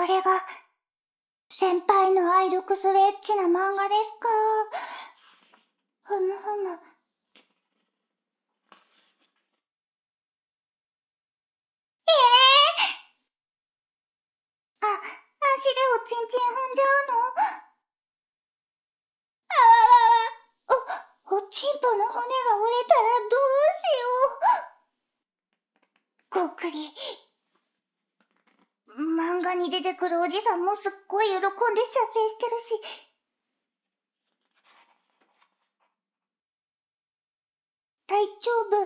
れが、先輩の愛読するエッチな漫画ですか。ふむふむ。足でおちんちん踏んじゃうの？おちんぽの骨が折れたらどうしよう。ごっくり。漫画に出てくるおじさんもすっごい喜んで射精してるし。大丈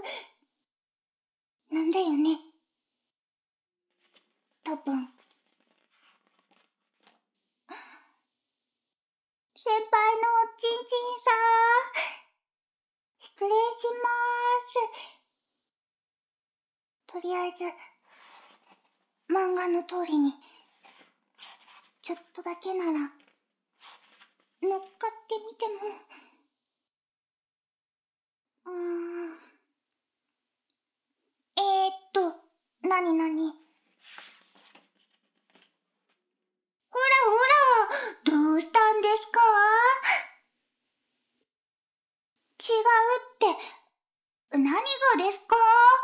夫なんだよね。多分。先輩のおちんちんさー、失礼しまーす。とりあえず、漫画の通りに、ちょっとだけなら、乗っかってみても。なになに？ほらほら、どうしたんですか？違うって、何がですか？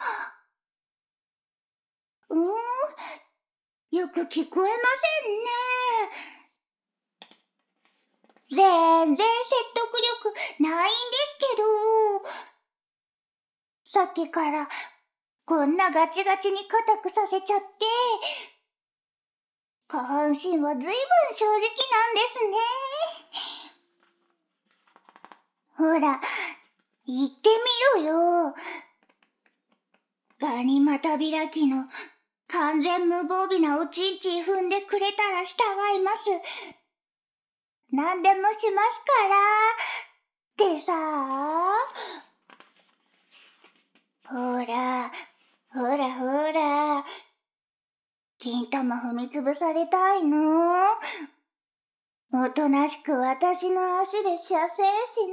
よく聞こえませんね。全然説得力ないんですけど、さっきからこんなガチガチに硬くさせちゃって、下半身はずいぶん正直なんですね。ほら、言ってみろよ。ガニ股開きの完全無防備なおちんちん踏んでくれたら従います。何でもしますから。でさー。ほら、ほらほら。金玉踏みつぶされたいの？おとなしく私の足で射精しなさ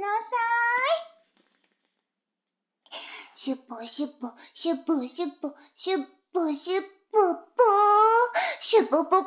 い。シュッポシュッポ、シュッポシュッポ、シュッポシュッポポー、シュッポポポー。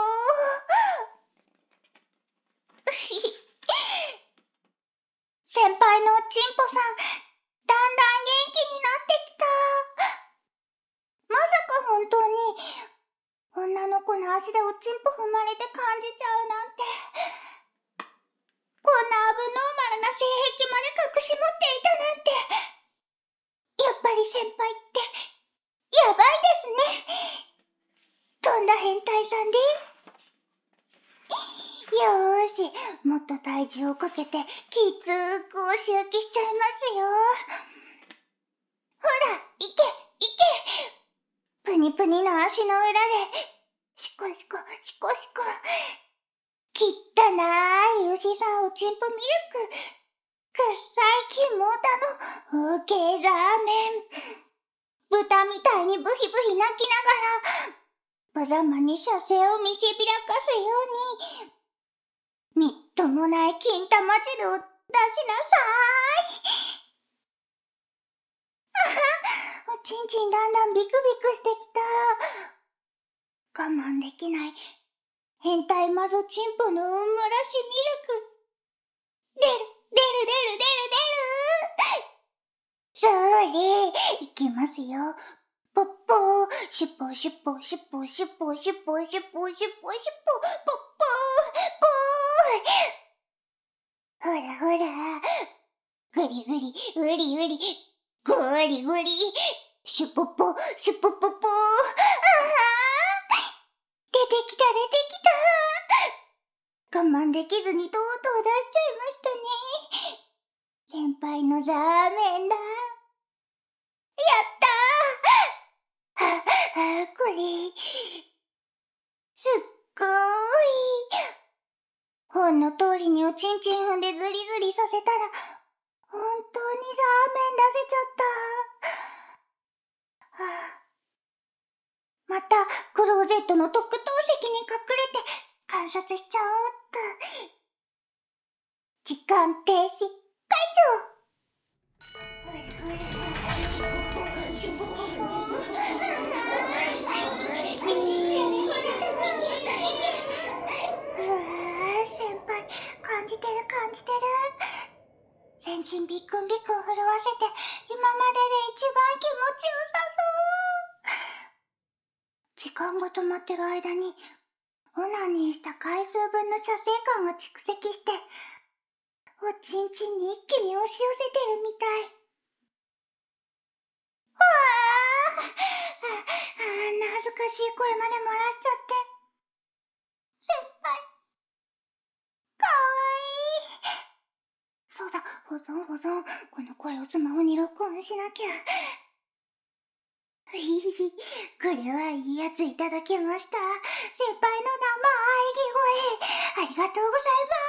先輩のちんぽさん、だんだん元気になってきた。まさか本当に女の子の足でおちんぽ踏まれて感じちゃうなんて。こんなアブノーマルな性癖まで隠し持っていたなんて。やっぱり先輩ってやばいですね。とんだ変態さんです。よーし、もっと体重をかけてきつーく押し焼きしちゃいますよ。ほら、いけいけ。プニプニの足の裏でシコシコシコシコ。きったなーい牛さんおちんぽミルク。くっさい肝だのけラーメン。豚みたいにブヒブヒ泣きながらパザマに射精を見せびらかすように、みっともない金玉汁を出しなさい。おちんちんだんだんビクビクしてきた。我慢できない変態マゾチンポのうんむらしミルク。出る出る出る出る出る。それ、いきますよ。ポッポー、シュッポシュッポシュッポシュッポシュッポシュッポシュッポシュッポ、ポッポー、ポー。ほらほら、グリグリ、ウリウリ、ゴリゴリ、シュポポ、シュポポポー。あはー、出てきた出てきた。我慢できずにとうとう出しちゃいましたね。先輩のザーメンだ。やったー。これ、すっごーい。本の通りにおちんちん踏んでズリズリさせたら、本当にザーメン出せちゃった。また、クローゼットの特等席に隠れて観察しちゃおうっと。時間停止解除。 感じてる。全身ビックンビックン震わせて、今までで一番気持ちよさそう。時間が止まってる間に、オナニーした回数分の射精感が蓄積して、おちんちんに一気に押し寄せてるみたい。わあ、恥ずかしい声まで漏らしちゃって。先輩、かわいい。そうだ、保存。この声をスマホに録音しなきゃ。これはいいやついただきました。先輩の生喘ぎ声、ありがとうございます。